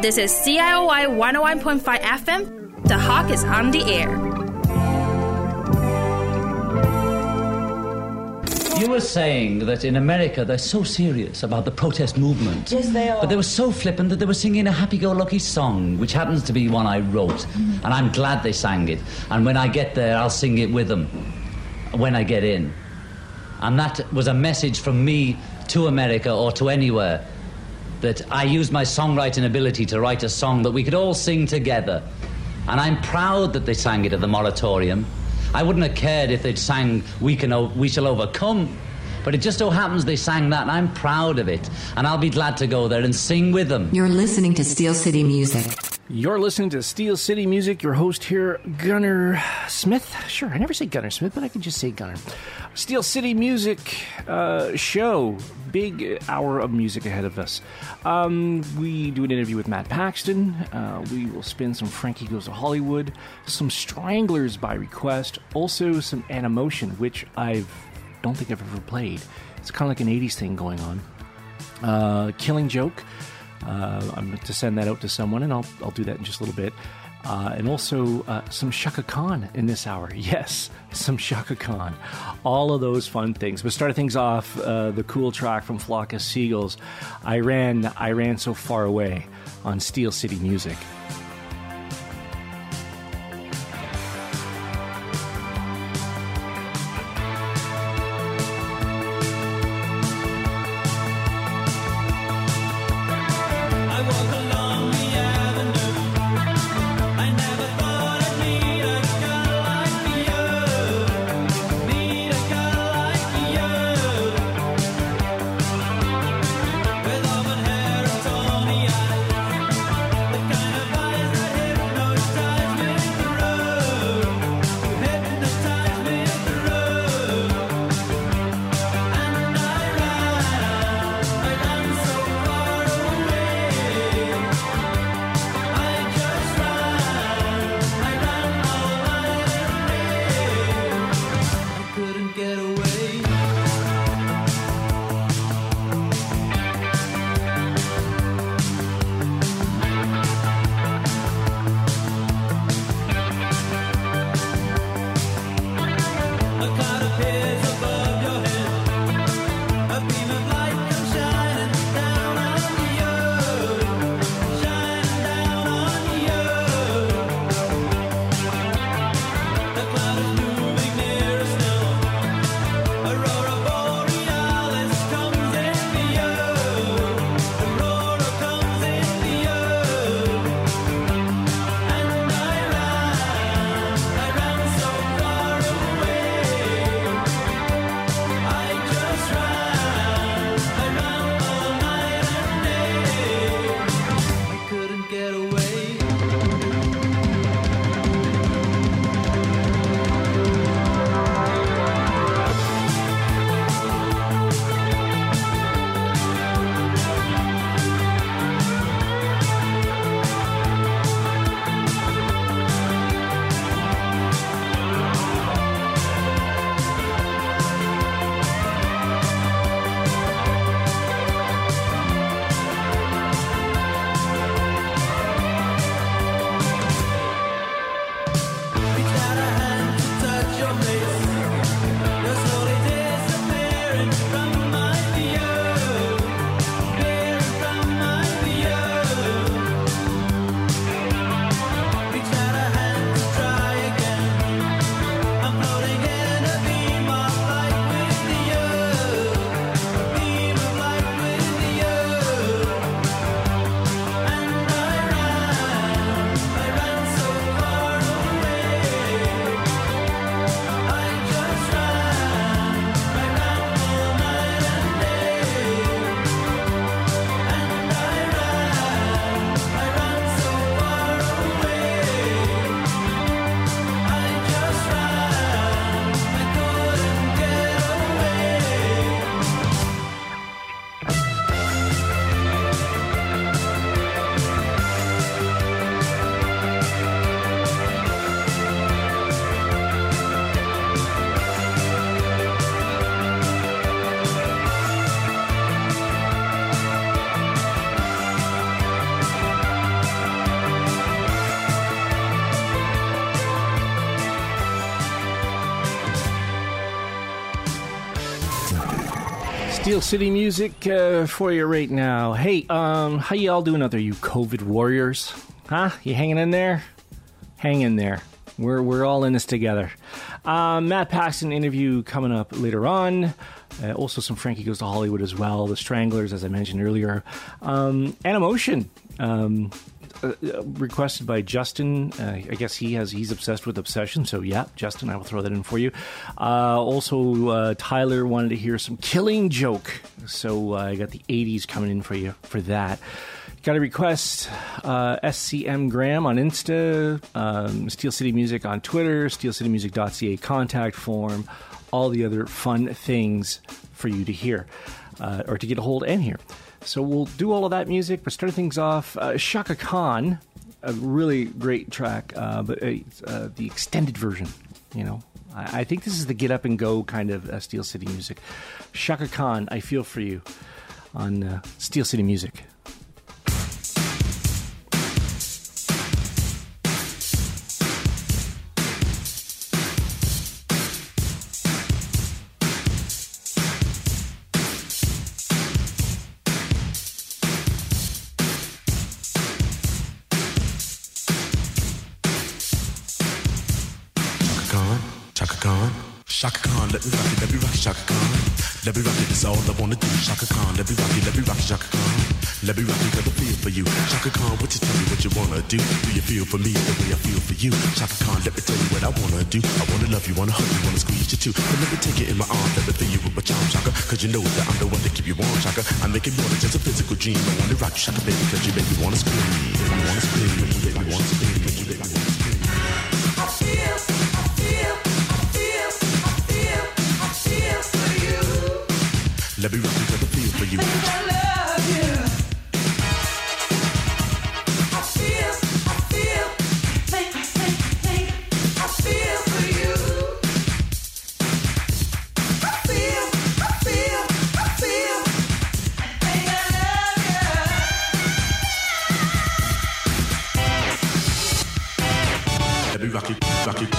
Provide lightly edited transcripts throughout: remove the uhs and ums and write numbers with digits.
This is CIOI 101.5 FM. The Hawk is on the air. You were saying that in America they're so serious about the protest movement. Yes, they are. But they were so flippant that they were singing a happy-go-lucky song, which happens to be one I wrote. And I'm glad they sang it. And when I get there, I'll sing it with them when I get in. And that was a message from me to America or to anywhere, that I used my songwriting ability to write a song that we could all sing together. And I'm proud that they sang it at the Moratorium. I wouldn't have cared if they'd sang We Shall Overcome, but it just so happens they sang that, and I'm proud of it. And I'll be glad to go there and sing with them. You're listening to Steel City Music. You're listening to Steel City Music. Your host here, Gunnar Smith. Sure, I never say Gunnar Smith, but I can just say Gunnar. Steel City Music show. Big hour of music ahead of us. We do an interview with Matt Paxton. We will spin some Frankie Goes to Hollywood, some Stranglers by request, also some Animotion, which I don't think I've ever played. It's kind of like an 80s thing going on. Killing Joke. I'm going to send that out to someone, and I'll do that in just a little bit. And also some Chaka Khan in this hour. Yes, some Chaka Khan. All of those fun things. But starting things off, the cool track from Flock of Seagulls, I Ran So Far Away on Steel City Music. With auburn hair and tawny eyes, the kind of Steel City Music for you right now. Hey, how you all doing out there, you COVID warriors? Huh? You hanging in there? Hang in there. We're all in this together. Matt Paxton interview coming up later on. Also some Frankie Goes to Hollywood as well. The Stranglers, as I mentioned earlier. Animotion. Requested by Justin. I guess he's obsessed with Obsession, so yeah, Justin, I will throw that in for you. Also, Tyler wanted to hear some Killing Joke, so I got the 80s coming in for you for that. Got a request, SCM Graham on Insta, Steel City Music on Twitter, steelcitymusic.ca contact form, all the other fun things for you to hear, or to get a hold and hear. So we'll do all of that music, but starting things off, Chaka Khan, a really great track, but the extended version, you know. I think this is the get up and go kind of Steel City Music. Chaka Khan, I Feel For You on Steel City Music. Chaka Khan, let me rock it, Chaka Khan. Let me rock it, that's all I wanna do. Chaka Khan, let me rock it, Chaka Khan. Let me rock it, got a feel for you. Chaka Khan, what you tell me what you wanna do? Do you feel for me the way I feel for you? Chaka Khan, let me tell you what I wanna do. I wanna love you, wanna hug you, wanna squeeze you too. But let me take it in my arms, let me fill you with my charm, Chaka. Cause you know that I'm the one that keep you warm, Chaka. I make it more than just a physical dream. I wanna rock you, Chaka, baby, cause you make me wanna scream. You wanna scream, you make me wanna scream, cause you make me wanna scream. I feel for you. Let me rock you, cause I feel for you. I love you. I feel for you. I feel. Think I love you. Let me rock it.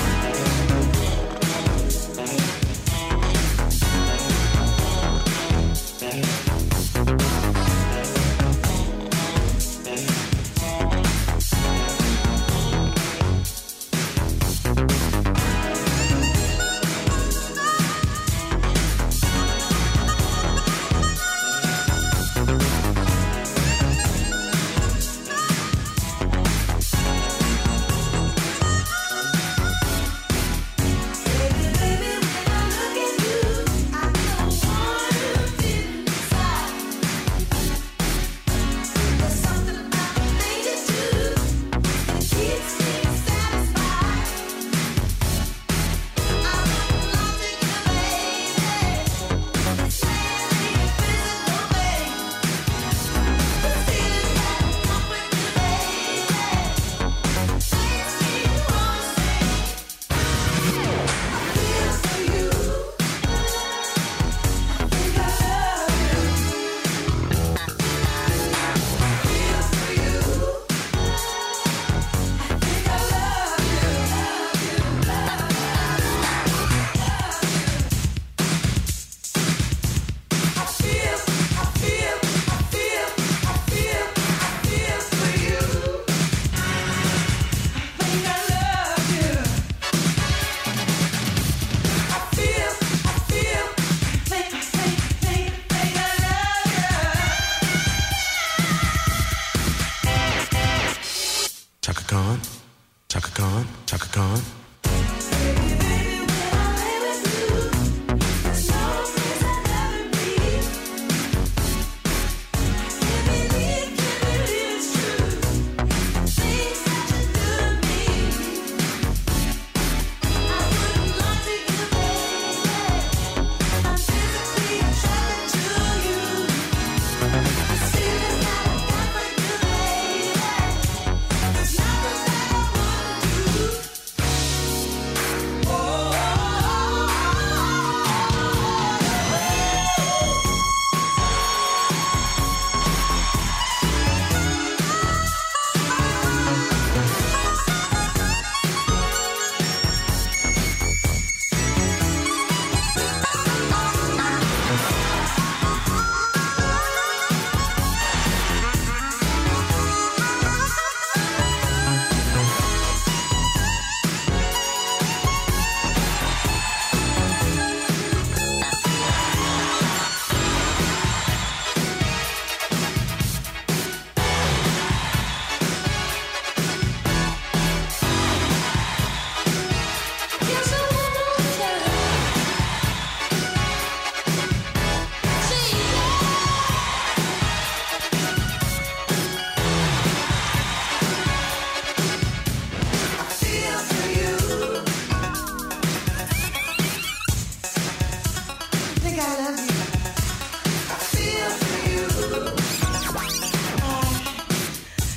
Chaka Khan.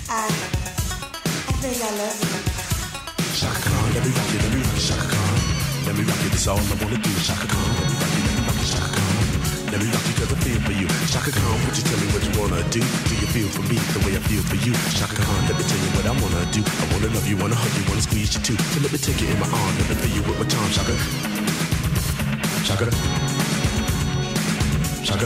I think I love you. Shaka Khan, let me rock you, Shaka Khan. Let me rock you, that's all I wanna do, Shaka Khan. Let me rock you, Shaka Khan. Let me rock you cause I feel for you. Shaka Khan, would you tell me what you wanna do? Do you feel for me the way I feel for you? Shaka Khan, let me tell you what I wanna do. I wanna love you, wanna hug you, wanna squeeze you too. So let me take you in my arm, let me fill you with my charm, Shaka. Shaka. Shaka.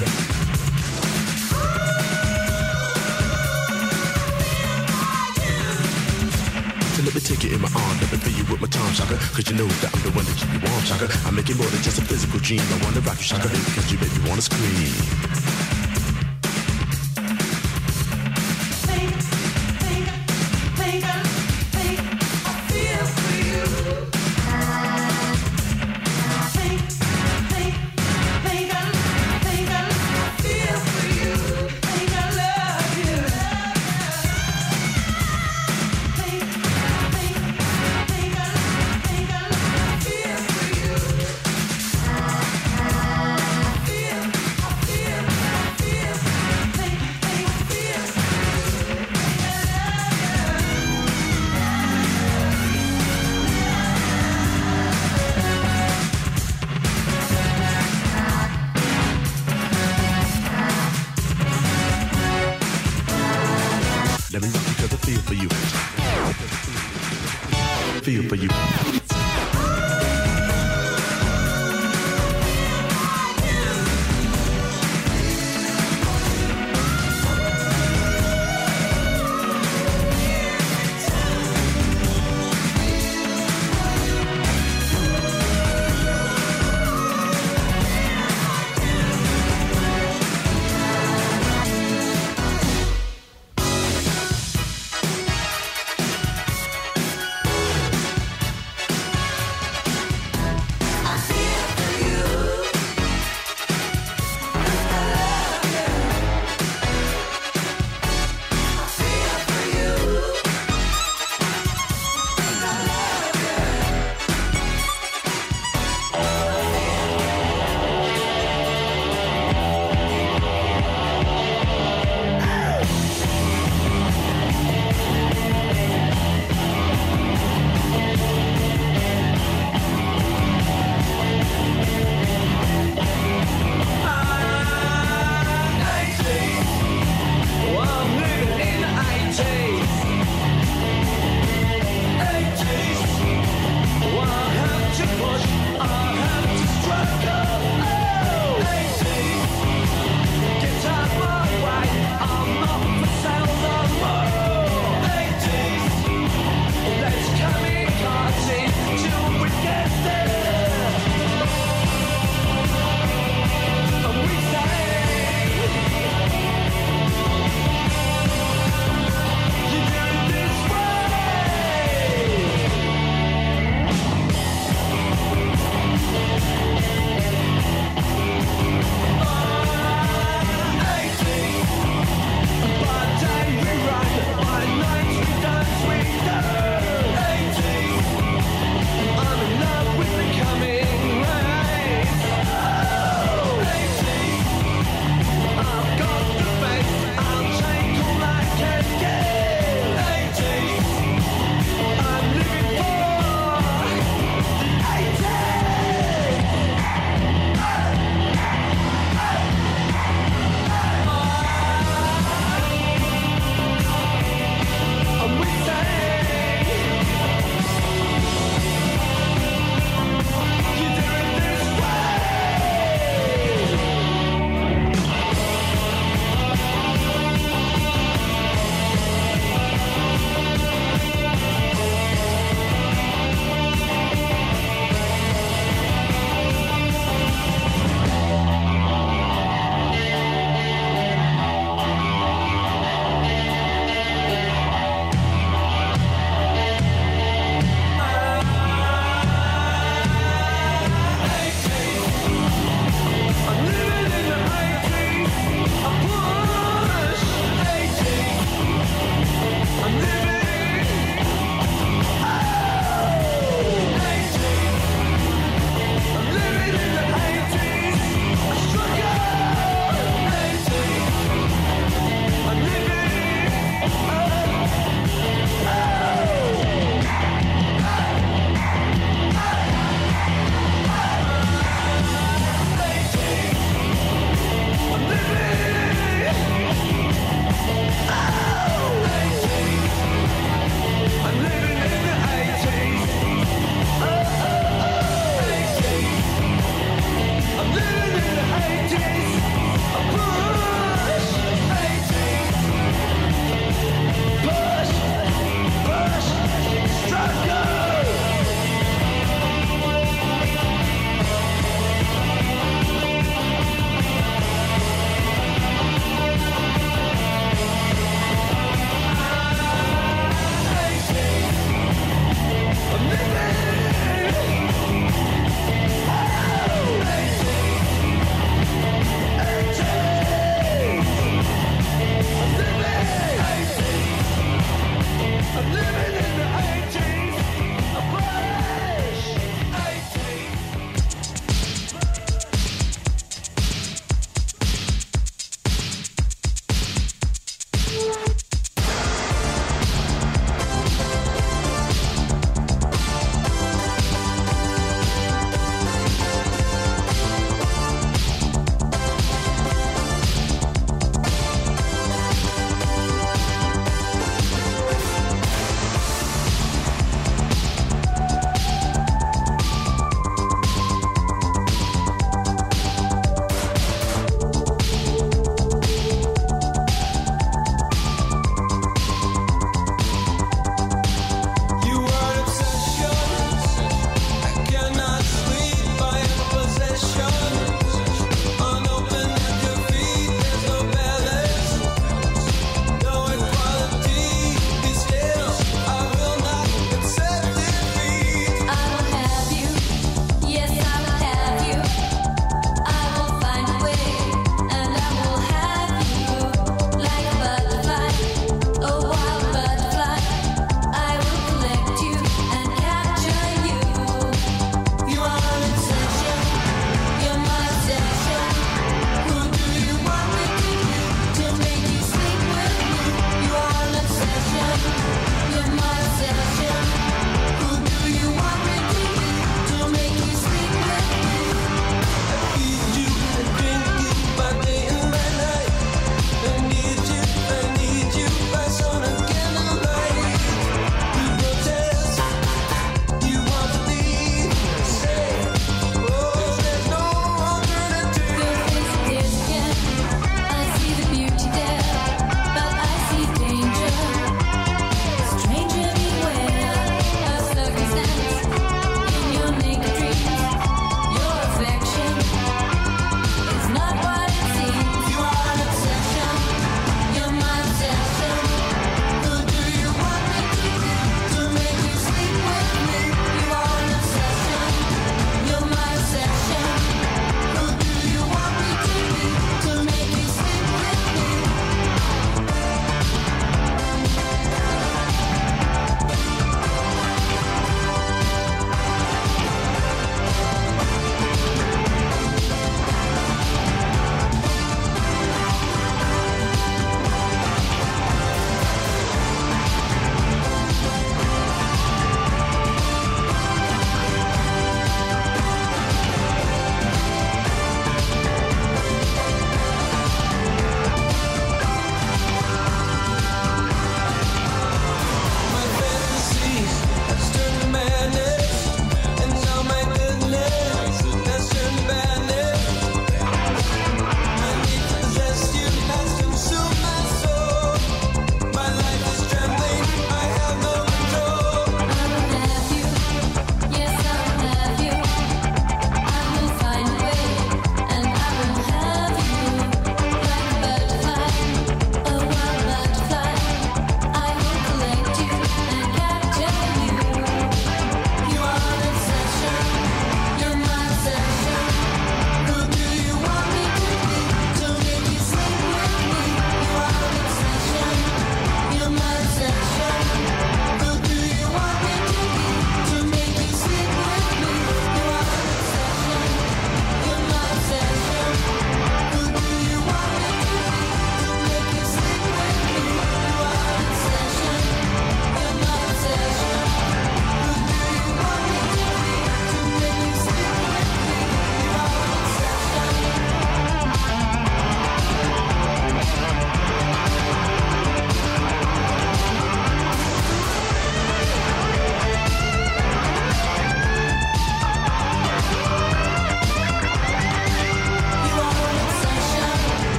Let me take you in my arm, let me fill you with my charm, Shaka. Cause you know that I'm the one that keep you warm, Shaka. I make it more than just a physical dream. I wanna rock you, Shaka, baby, cause you make me wanna scream. Let me rock you cause I feel for you. Feel for you.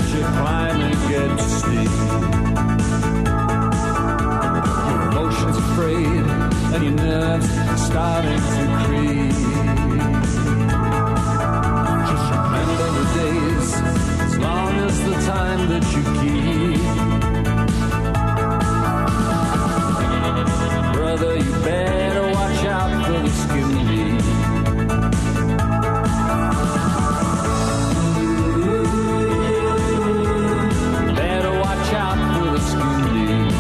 as you climb and get to sleep. Your emotions afraid and your nerves starting to creep. Just remember the days as long as the time that you keep. Brother, you better watch out for the skin deep. Better watch out for the skin deep.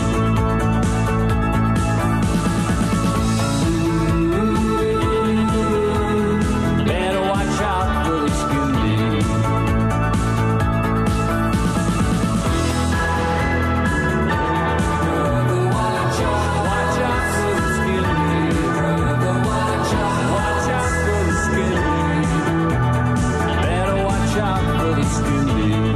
Better watch out for the skin deep. Watch out for the skin deep. Watch out for the skin deep. Better watch out for the skin deep.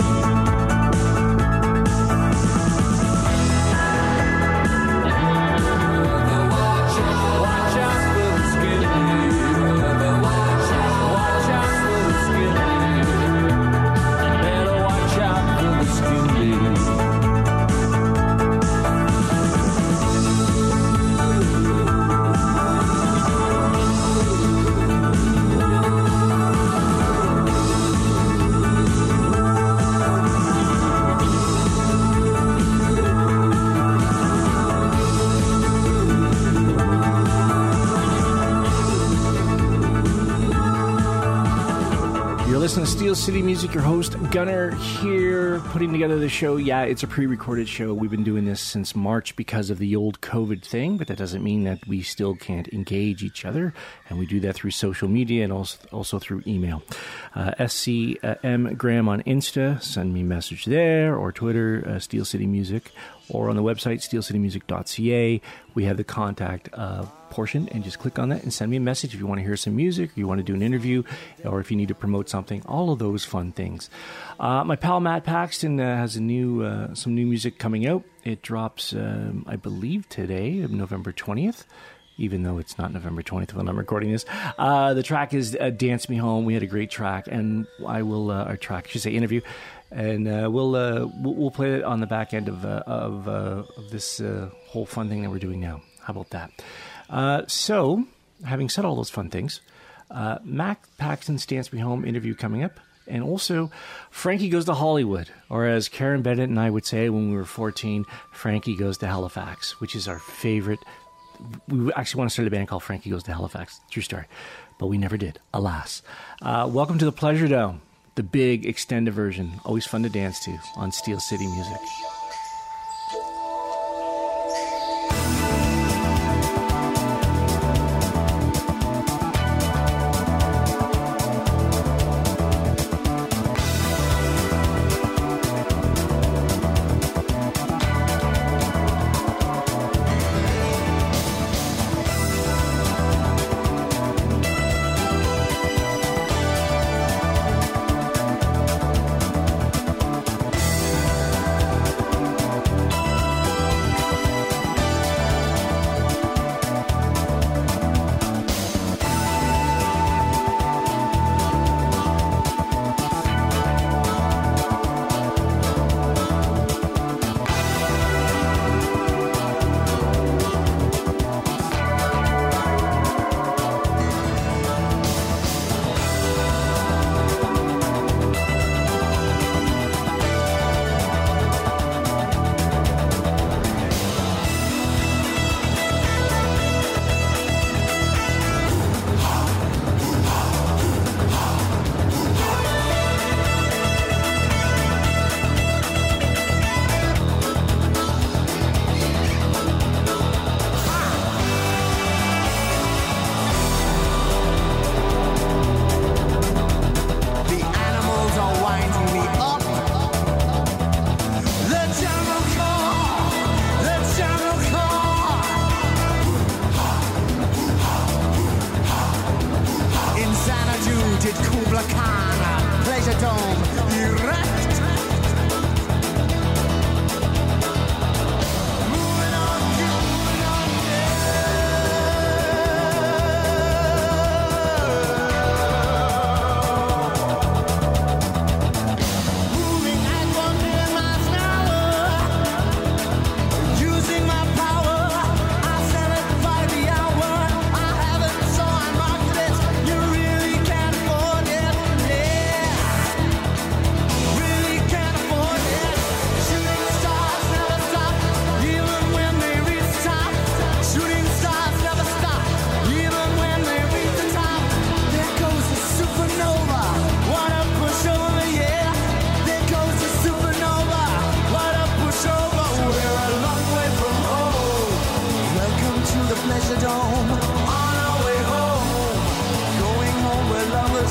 Watch out for the skin deep. Watch out for the skin deep. Better watch out for the skin deep. You're listening to Steel City Music. Your host, Gunner, here, putting together the show. Yeah, it's a pre-recorded show. We've been doing this since March because of the old COVID thing, but that doesn't mean that we still can't engage each other, and we do that through social media and also through email. SCM Graham on Insta, send me a message there, or Twitter, Steel City Music, or on the website, steelcitymusic.ca. We have the contact portion, and just click on that and send me a message if you want to hear some music, or you want to do an interview, or if you need to promote something, all of those fun things. My pal Matt Paxton has some new music coming out. It drops, I believe, today, November 20th, even though it's not November 20th when I'm recording this. The track is Dance Me Home. We had a great track, and I will, I should say interview, and we'll play it on the back end of this whole fun thing that we're doing now. How about that? So, having said all those fun things, Matt Paxton's Dance Me Home interview coming up, and also Frankie Goes to Hollywood, or as Karen Bennett and I would say when we were 14, Frankie Goes to Halifax, which is our favorite. We actually want to start a band called Frankie Goes to Halifax. True story. But we never did, alas. Welcome to the Pleasure Dome, the big extended version, always fun to dance to on Steel City Music.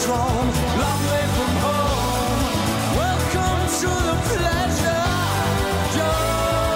lover's roam, long way from home. Welcome to the pleasure zone.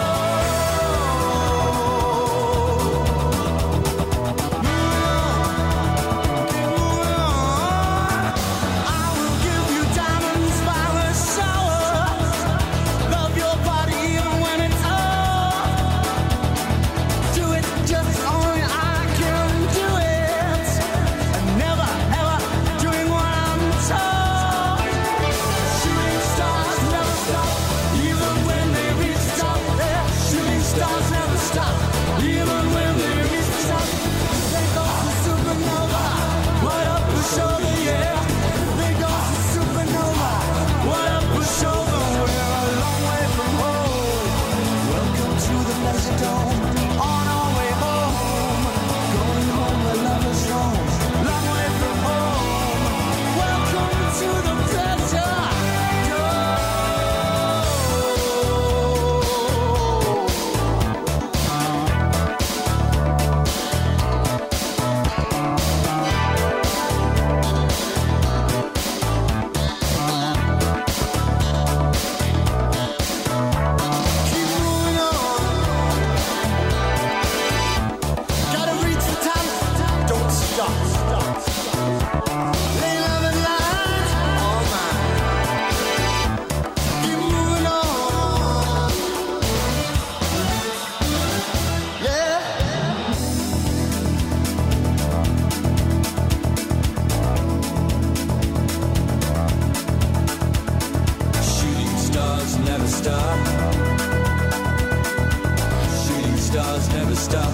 I will give you diamonds by the shower. Love your body even when it's off. Do it just only I can do it. And never ever doing what I'm told. Shooting stars never stop, even when they reach the top. Yeah, shooting stars never stop, even when they reach the top. They go to supernova, what up pushover, yeah. They go to supernova, what up pushover. We're a long way from home. Welcome to the pleasure dome. On our way home, going home where lovers roam. Long way from home. Welcome to the pleasure dome. Keep moving on. Gotta reach the top. Don't stop. Lay love and line all mine. Keep moving on. Yeah. Shooting stars never stop. Shooting stars never stop.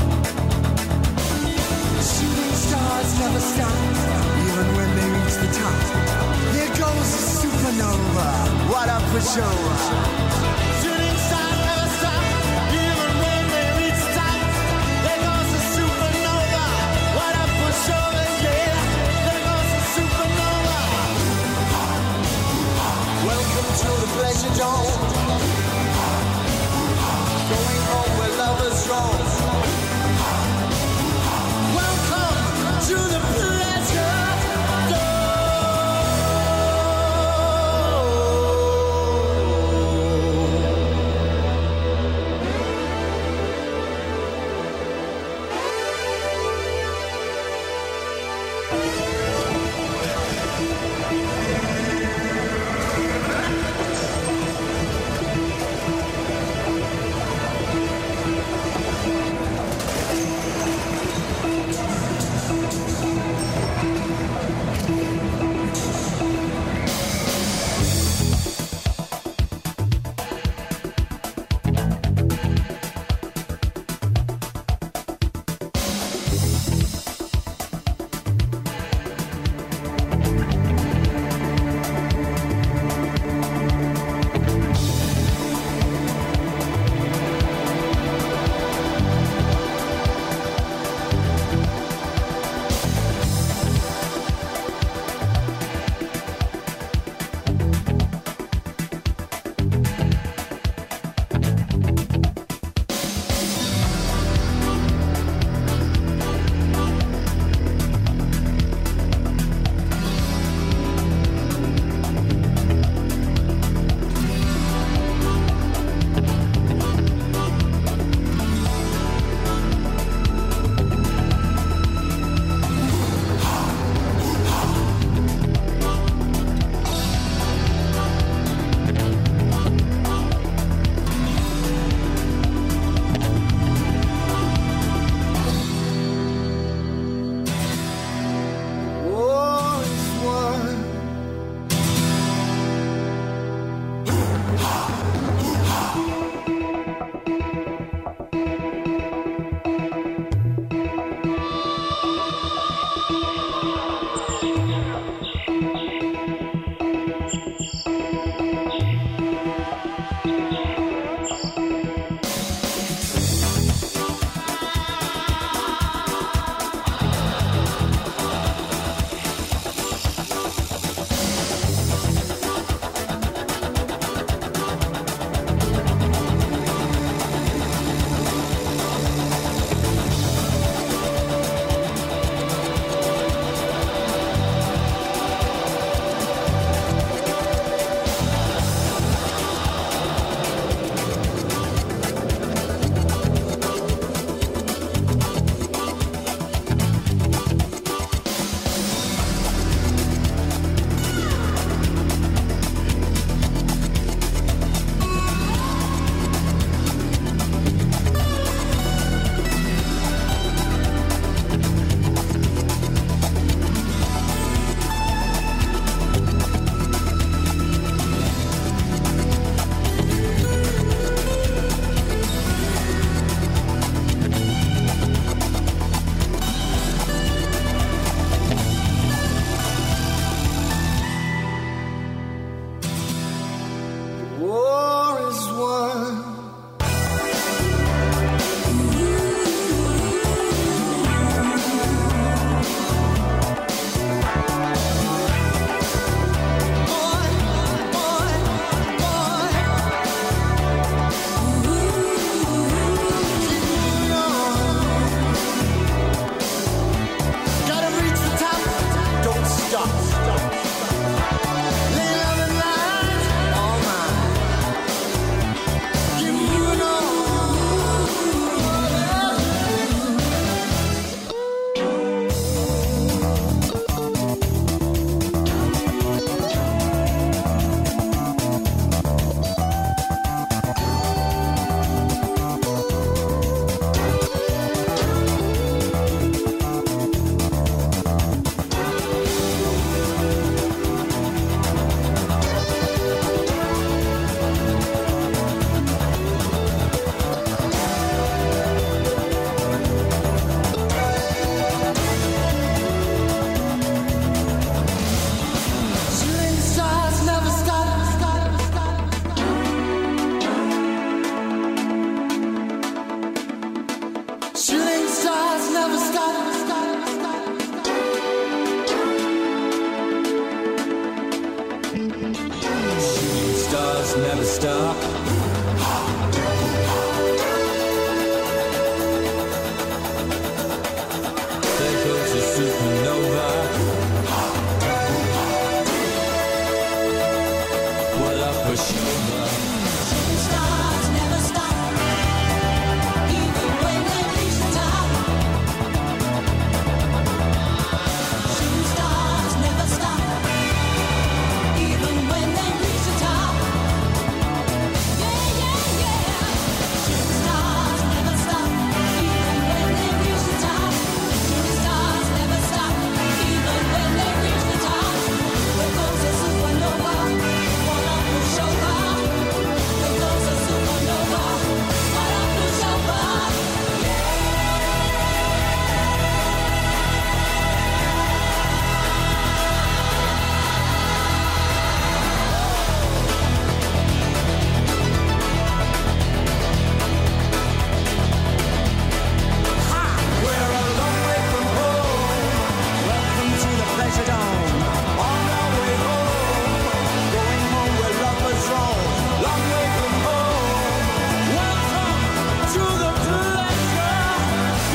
Shooting stars never stop, even when they reach the top. There goes a supernova, what a pushover. Shooting stars never stop, even when they reach the top. There goes a supernova, what a pushover, yeah. There goes a supernova. Welcome to the pleasure dome. Going home where lovers roam. Welcome to the pleasure dome. star. There goes a supernova. Well, I push over. Shooting stars never stop, even when they reach the top. Shooting stars never stop, even when they reach the top. Yeah, yeah, yeah. Shooting stars never stop, even when they reach the top. Shooting stars never stop, even when they reach the top. There goes a supernova, one up push over. There goes a supernova, one up push over. We're a long way from home. Welcome to the pleasure dome. On our way home, going home where lovers roam. Long way from home. Welcome to the pleasure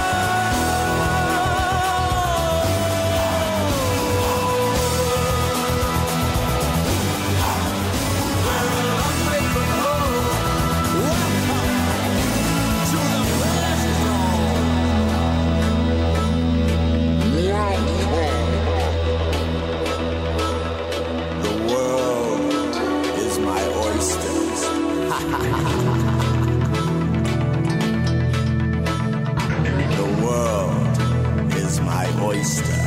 dome. We're a long way from home. Welcome to the pleasure dome. The world is my oysters. The world is my oyster.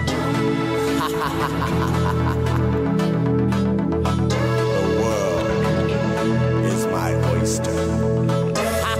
The world is my oyster.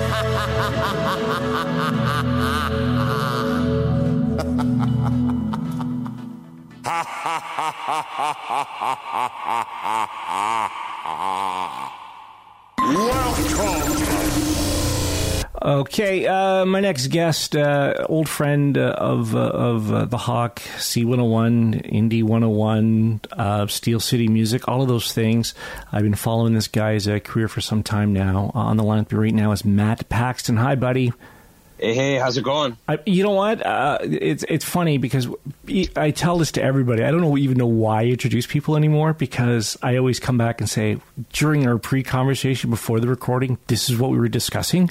Okay, my next guest, old friend of the Hawk, C101, Indie 101, Steel City Music, all of those things. I've been following this guy's career for some time now. On the line with me right now is Matt Paxton. Hi, buddy. Hey, how's it going? You know what? It's funny because I tell this to everybody. I don't even know why I introduce people anymore, because I always come back and say, during our pre-conversation before the recording, this is what we were discussing.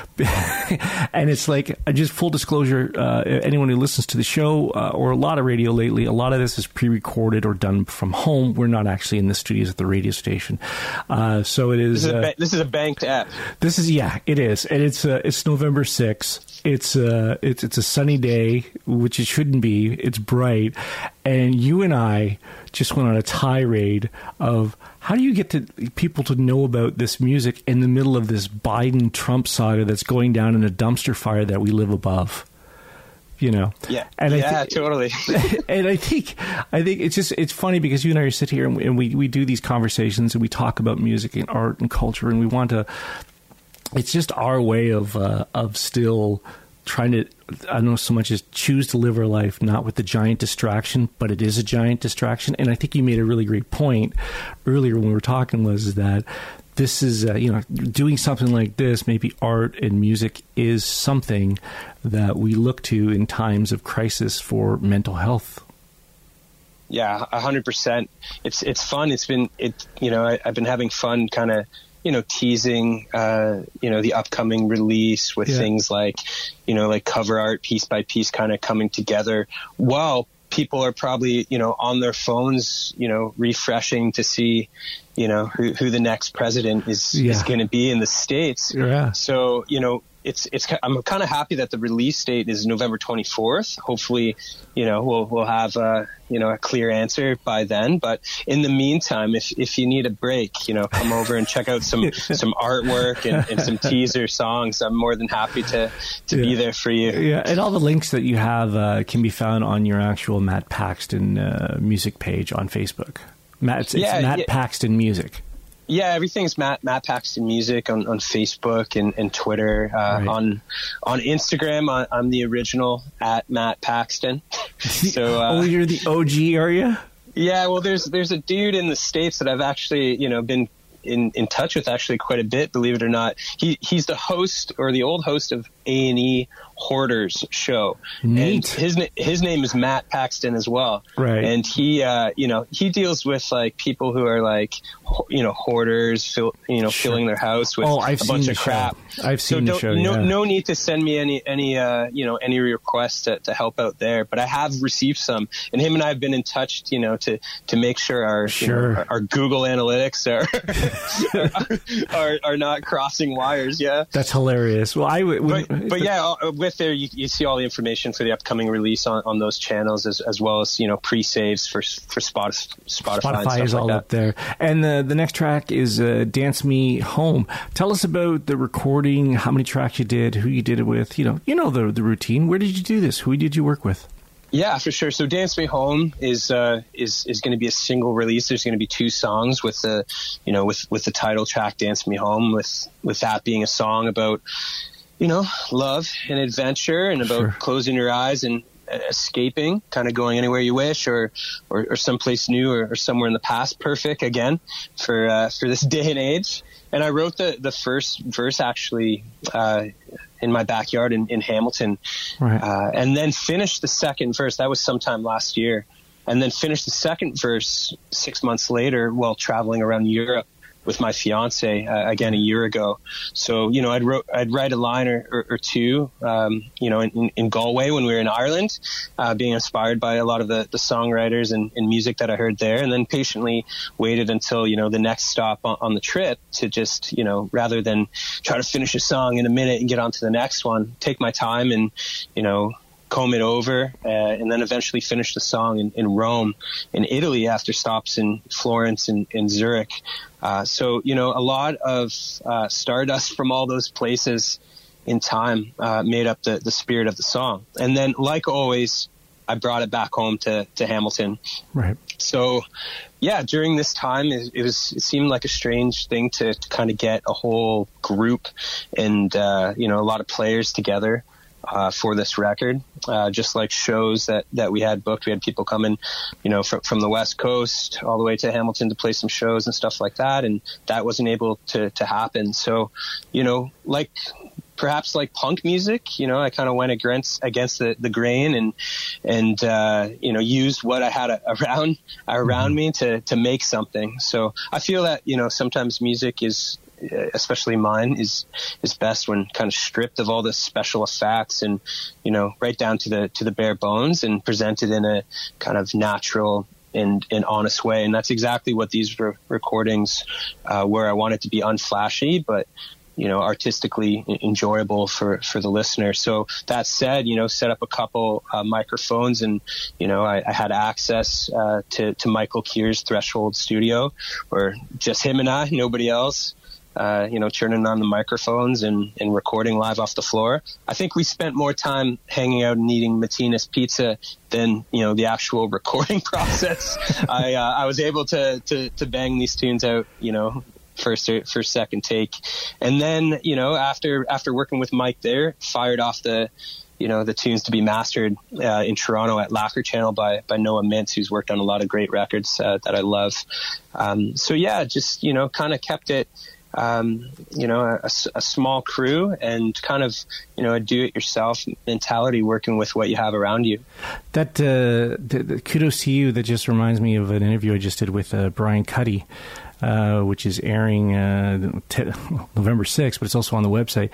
And it's like, just full disclosure, anyone who listens to the show or a lot of radio lately, a lot of this is pre-recorded or done from home. We're not actually in the studios at the radio station. So it is... This is a banked app. This is, yeah, it is. And it's November 6th. It's a sunny day, which it shouldn't be. It's bright. And you and I just went on a tirade of how do you get to people to know about this music in the middle of this Biden-Trump saga that's going down in a dumpster fire that we live above? You know? Yeah, and totally. And I think it's funny because you and I sit here and we do these conversations and we talk about music and art and culture, and we want to... It's just our way of still trying to, I don't know so much as choose to live our life, not with the giant distraction, but it is a giant distraction. And I think you made a really great point earlier when we were talking, was that this is, doing something like this, maybe art and music is something that we look to in times of crisis for mental health. Yeah, 100%. It's fun. I've been having fun kind of, teasing, the upcoming release with things like cover art piece by piece kind of coming together while people are probably, on their phones, refreshing to see, who the next president is going to be in the States. Yeah. So, I'm kind of happy that the release date is November 24th. Hopefully, we'll have a clear answer by then. But in the meantime, if you need a break, come over and check out some artwork and some teaser songs. I'm more than happy to be there for you. Yeah, and all the links that you have can be found on your actual Matt Paxton music page on Facebook. It's Matt Paxton Music. Yeah, everything's Matt Paxton Music on Facebook and Twitter. Right. On Instagram, I'm the original at Matt Paxton. So, you're the OG, are you? Yeah, well, there's a dude in the States that I've actually, been in touch with actually quite a bit, believe it or not. He's the host, or the old host, of A&E Hoarders show. Neat. And his name is Matt Paxton as well. Right. And he he deals with like people who are like, hoarders, filling their house with a bunch of crap. I've seen the show. No need to send me any requests to help out there, but I have received some, and him and I have been in touch, to make sure our Google Analytics are not crossing wires. Yeah, that's hilarious. Well, with there you see all the information for the upcoming release on those channels, as well as pre-saves for Spotify. Spotify is all up there. And the next track is Dance Me Home. Tell us about the recording, how many tracks you did, who you did it with. The routine. Where did you do this? Who did you work with? Yeah, for sure. So Dance Me Home is going to be a single release. There's going to be 2 songs with the title track Dance Me Home, with that being a song about love and adventure, and about closing your eyes and escaping, kind of going anywhere you wish, or someplace new, or somewhere in the past. Perfect again for this day and age. And I wrote the first verse actually in my backyard in Hamilton, right. And then finished the second verse. That was sometime last year, and then finished the second verse 6 months later while traveling around Europe with my fiance again a year ago. So I'd write a line or two in Galway when we were in Ireland, being inspired by a lot of the songwriters and music that I heard there, and then patiently waited until the next stop on the trip to just rather than try to finish a song in a minute and get on to the next one, take my time and comb it over, and then eventually finish the song in Rome, in Italy, after stops in Florence and Zurich. So a lot of stardust from all those places in time made up the spirit of the song. And then, like always, I brought it back home to Hamilton. Right. So, yeah, during this time, it seemed like a strange thing to kind of get a whole group and a lot of players together for this record, just like shows that we had booked. We had people coming, from the West Coast all the way to Hamilton to play some shows and stuff like that, and that wasn't able to happen. So, perhaps like punk music, I kind of went against the grain and used what I had around me to make something. So I feel that sometimes music is, especially mine, is best when kind of stripped of all the special effects and right down to the bare bones, and presented in a kind of natural and honest way. And that's exactly what these recordings were. I want it to be unflashy, but artistically enjoyable for the listener. So that said, set up a couple microphones, and I had access to Michael Keir's Threshold studio, where just him and I, nobody else. Turning on the microphones and recording live off the floor. I think we spent more time hanging out and eating Martinez pizza than, the actual recording process. I was able to bang these tunes out, first second take. And then, after working with Mike there, fired off the tunes to be mastered in Toronto at Lacquer Channel by Noah Mintz, who's worked on a lot of great records that I love. So yeah, just, kind of kept it, a small crew and kind of, a do-it-yourself mentality, working with what you have around you. That the kudos to you. That just reminds me of an interview I just did with Brian Cuddy, which is airing November 6th, but it's also on the website.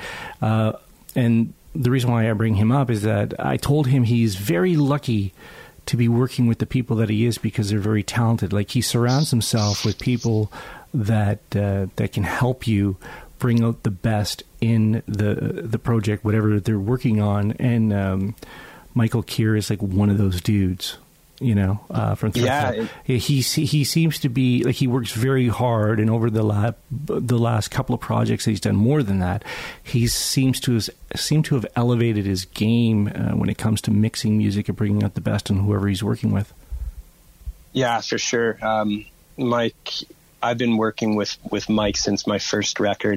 And the reason why I bring him up is that I told him he's very lucky to be working with the people that he is, because they're very talented. Like, he surrounds himself with people that can help you bring out the best in the project, whatever they're working on. And Michael Keir is like one of those dudes, from Threshold. Yeah, he seems to be like, he works very hard, and over the last couple of projects that he's done, more than that, he seems to have elevated his game when it comes to mixing music and bringing out the best in whoever he's working with. Yeah, for sure. Mike, I've been working with Mike since my first record.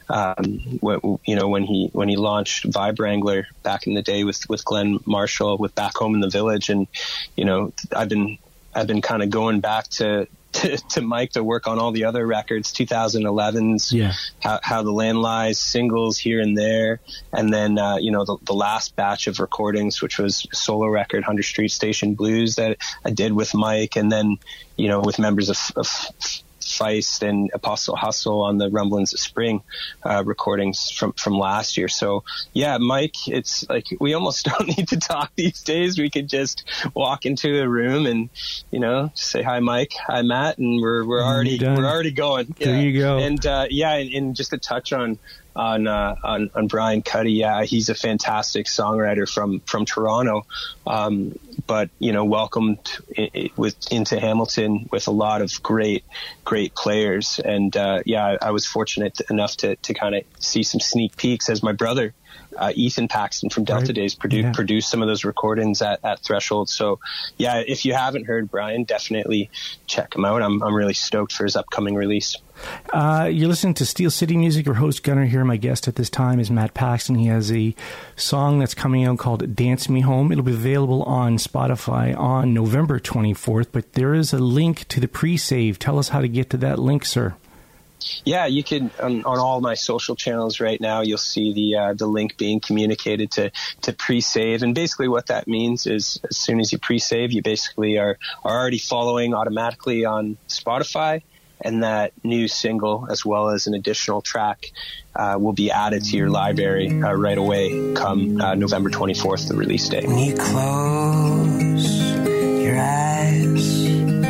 When he launched Vibe Wrangler back in the day with Glenn Marshall with Back Home in the Village, and I've been kind of going back to to Mike to work on all the other records, 2011's, How the Land Lies, singles here and there. And then, the last batch of recordings, which was a solo record, 100 Street Station Blues, that I did with Mike. And then, with members of Feist and Apostle Hustle on the Rumblings of Spring recordings from last year. So yeah, Mike, it's like we almost don't need to talk these days. We could just walk into a room and say hi Mike, hi Matt, and we're already going. There you go. And and just to touch on Brian Cuddy, he's a fantastic songwriter from Toronto, but welcomed into Hamilton with a lot of great players, and I was fortunate enough to kind of see some sneak peeks as my brother Ethan Paxton from Delta Days produced some of those recordings at Threshold. So if you haven't heard Brian, definitely check him out. I'm really stoked for his upcoming release. You're listening to Steel City Music. Your host Gunnar here. My guest at this time is Matt Paxton. He has a song that's coming out called Dance Me Home. It'll be available on Spotify on November 24th, but there is a link to the pre-save. Tell us how to get to that link, sir. Yeah, you can on all my social channels right now. You'll see the link being communicated to pre-save, and basically what that means is as soon as you pre-save, you basically are already following automatically on Spotify, and that new single as well as an additional track will be added to your library right away come November 24th, the release date. When you close your eyes,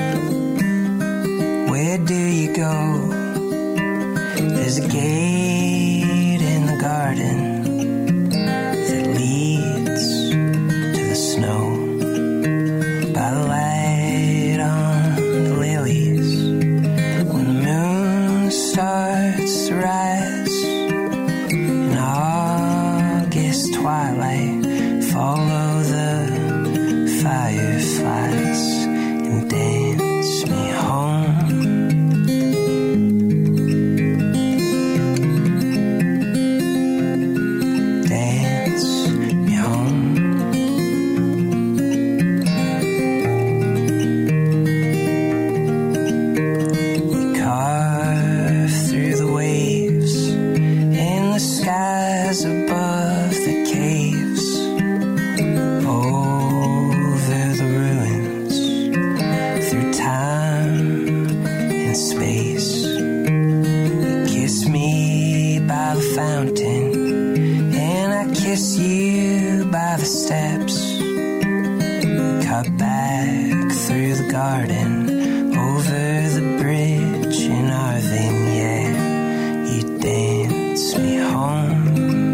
where do you go? There's a gate in the garden that leads to the snow. By the light on the lilies, when the moon starts to rise, in August twilight, follow the fireflies and dance me home. Above the caves, over the ruins, through time and space. You kiss me by the fountain, and I kiss you by the steps. Cut back through the garden, over the bridge in Arvin, yeah, you dance me home.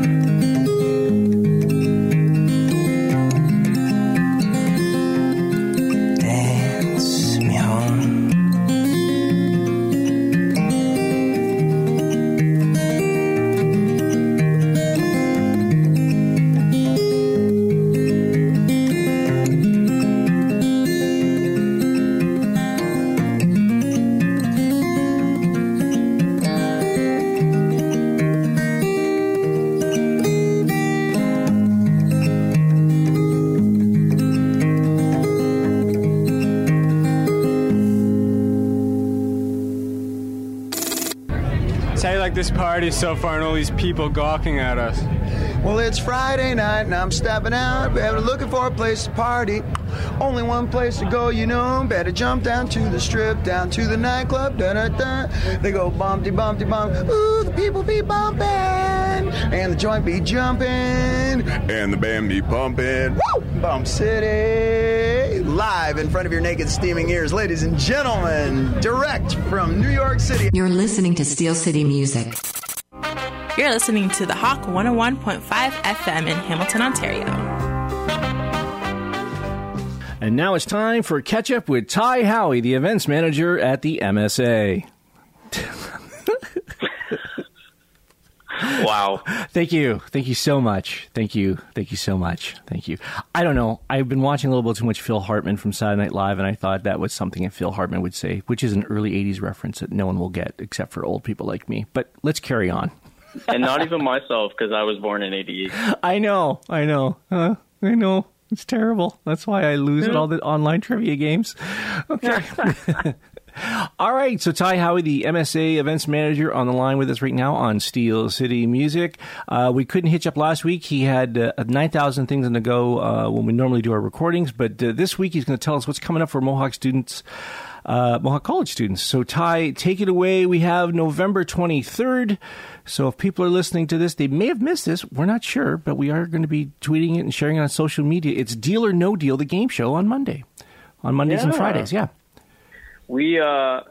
This party so far and all these people gawking at us. Well, it's Friday night and I'm stepping out, baby, looking for a place to party. Only one place to go, you know. Better jump down to the strip, down to the nightclub. Da-da-da. They go bumpty, bumpty, bump. Ooh, the people be bumping, and the joint be jumping, and the band be pumping. Woo! Bump City, live in front of your naked, steaming ears, ladies and gentlemen, direct from New York City. You're listening to Steel City Music. You're listening to the Hawk 101.5 FM in Hamilton, Ontario. And now it's time for a catch-up with Ty Howie, the events manager at the MSA. Wow. Thank you. Thank you so much. Thank you. Thank you so much. Thank you. I don't know. I've been watching a little bit too much Phil Hartman from Saturday Night Live, and I thought that was something that Phil Hartman would say, which is an early 80s reference that no one will get except for old people like me. But let's carry on. And not even myself, because I was born in 88. I know. I know. It's terrible. That's why I lose at all the online trivia games. Okay. All right, so Ty Howie, the MSA events manager, on the line with us right now on Steel City Music. We couldn't hitch up last week. He had 9,000 things on the go when we normally do our recordings, but this week he's going to tell us what's coming up for Mohawk students, Mohawk College students. So Ty, take it away. We have November 23rd. So if people are listening to this, they may have missed this. We're not sure, but we are going to be tweeting it and sharing it on social media. It's Deal or No Deal, the game show on Mondays and Fridays. Yeah. We are,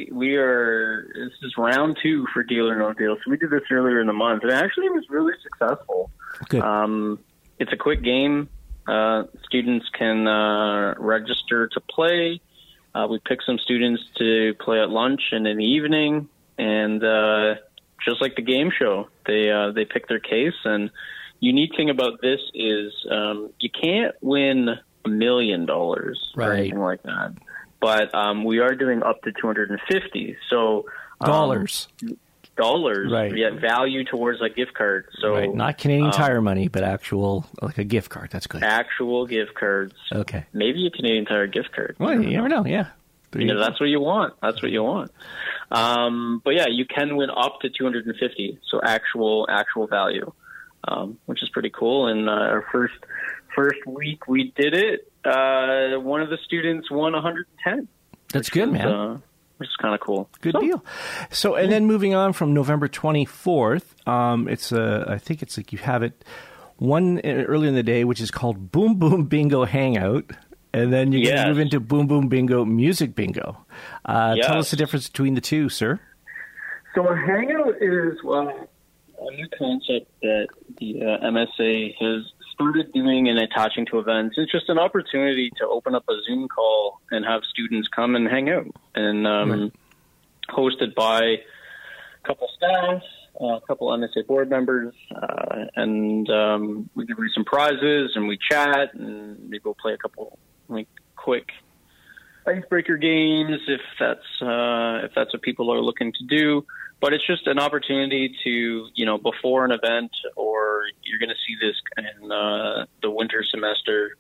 this is round 2 for Deal or No Deal. So we did this earlier in the month, and actually it was really successful. Good. It's a quick game. Students can register to play. We pick some students to play at lunch and in the evening, and just like the game show, they pick their case. And unique thing about this is you can't win $1 million or anything like that. But we are doing up to 250. So dollars, right? Yeah, value towards a gift card. So not Canadian Tire money, but actual like a gift card. That's good. Actual gift cards. Okay. Maybe a Canadian Tire gift card. Well, you never know. Yeah. That's what you want. That's what you want. But yeah, you can win up to 250. So actual value, which is pretty cool. And our first week we did it. One of the students won 110. That's good, man. Which is kind of cool. Good deal. So, and then moving on from November 24th, I think it's like you have it one early in the day, which is called Boom Boom Bingo Hangout. And then you can move into Boom Boom Bingo Music Bingo. Tell us the difference between the two, sir. So a hangout is, a new concept that the MSA has started doing and attaching to events. It's just an opportunity to open up a Zoom call and have students come and hang out. And hosted by a couple staff, a couple MSA board members, and we give you some prizes and we chat and we go play a couple quick icebreaker games if that's what people are looking to do. But it's just an opportunity to, before an event, or you're going to see this in the winter semester,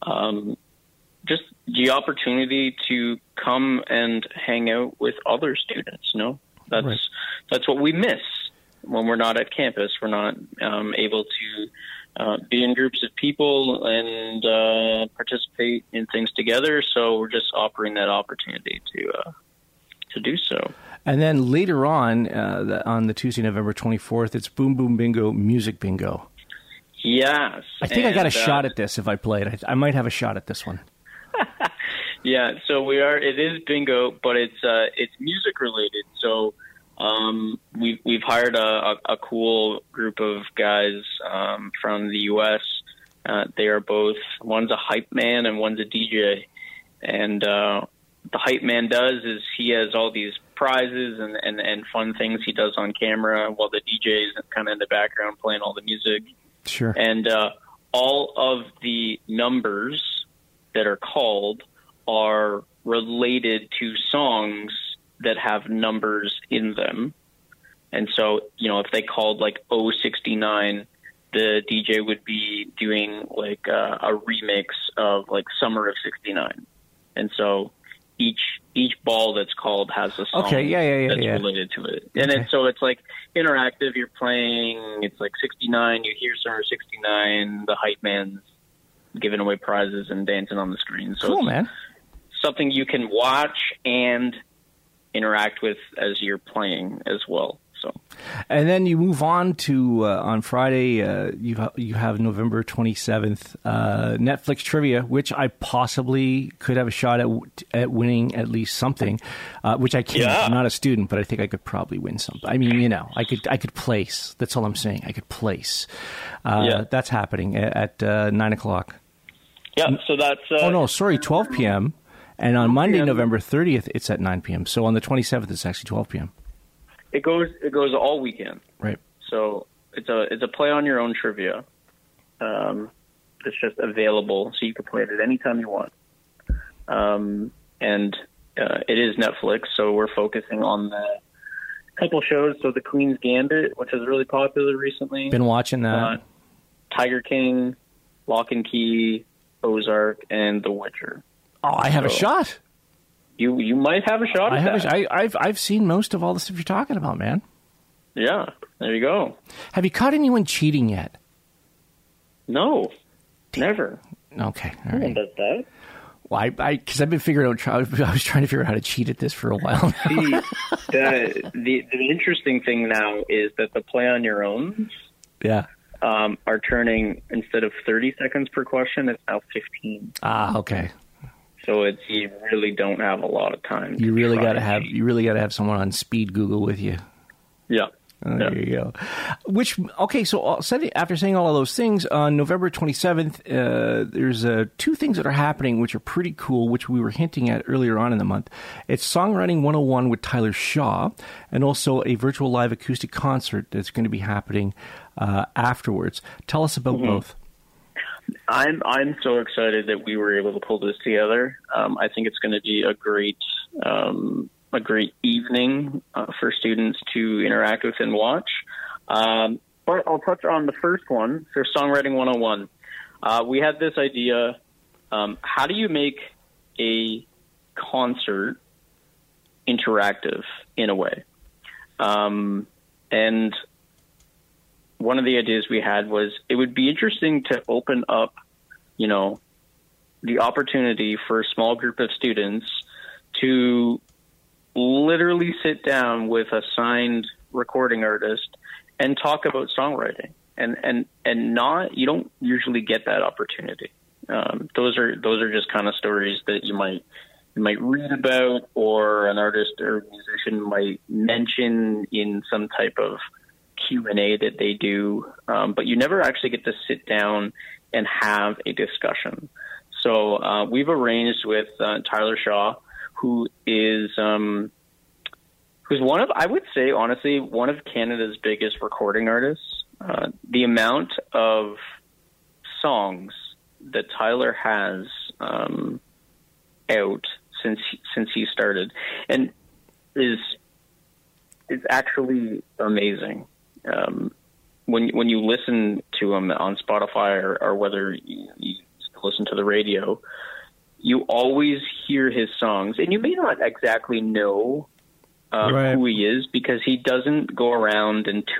just the opportunity to come and hang out with other students. That's what we miss when we're not at campus. We're not able to be in groups of people and participate in things together. So we're just offering that opportunity to do so. And then later on the Tuesday, November 24th, it's Boom Boom Bingo Music Bingo. Yes. I think I got a shot at this if I play it. I might have a shot at this one. Yeah, so it is bingo, but it's music related. So we've hired a cool group of guys from the U.S. They are both, one's a hype man and one's a DJ. And the hype man does is he has all these prizes and fun things he does on camera while the DJ is kind of in the background playing all the music. Sure. And all of the numbers that are called are related to songs that have numbers in them. And so, if they called like 069, the DJ would be doing like a remix of like Summer of 69. And so each ball that's called has a song that's related to it. And it's like interactive. You're playing, it's like 69, you hear Summer 69, the hype man's giving away prizes and dancing on the screen. So cool, man. Something you can watch and interact with as you're playing as well. So, and then you move on to on Friday. You have November 27th Netflix trivia, which I possibly could have a shot at winning at least something, which I can't. I'm not a student, but I think I could probably win something. I mean, I could place. That's all I'm saying. I could place. That's happening at 9:00. Yeah, so that's. 12 p.m. And on Monday, November 30th, it's at 9 p.m. So on the 27th, it's actually 12 p.m. It goes all weekend. Right. So it's a play on your own trivia. It's just available, so you can play it at any time you want. And it is Netflix, so we're focusing on the couple shows. So the Queen's Gambit, which is really popular recently. Been watching that. Tiger King, Lock and Key, Ozark, and The Witcher. Oh, I have a shot. you might have a shot at that. I've seen most of all the stuff you're talking about, man. Yeah, there you go. Have you caught anyone cheating yet? No, never. Okay, all No one right. does that. Well, because I've been figuring out. I was trying to figure out how to cheat at this for a while now. See, the interesting thing now is that the play on your own Yeah. are turning, instead of 30 seconds per question, it's now 15. Ah, okay. So you really don't have a lot of time. You really got to have someone on speed Google with you. Yeah. Oh, there you go. So after saying all of those things, on November 27th, there's two things that are happening which are pretty cool, which we were hinting at earlier on in the month. It's Songwriting 101 with Tyler Shaw, and also a virtual live acoustic concert that's going to be happening afterwards. Tell us about both. I'm so excited that we were able to pull this together. I think it's going to be a great evening for students to interact with and watch. But I'll touch on the first one, for Songwriting 101. We had this idea, how do you make a concert interactive in a way? And one of the ideas we had was it would be interesting to open up, the opportunity for a small group of students to literally sit down with a signed recording artist and talk about songwriting, and not, you don't usually get that opportunity. Those are just kind of stories that you might read about, or an artist or musician might mention in some type of Q&A that they do, but you never actually get to sit down and have a discussion. So we've arranged with Tyler Shaw, who's one of, I would say, honestly, one of Canada's biggest recording artists. The amount of songs that Tyler has out since he started, and is actually amazing. When you listen to him on Spotify, or whether you listen to the radio, you always hear his songs, and you may not exactly know who he is, because he doesn't go around and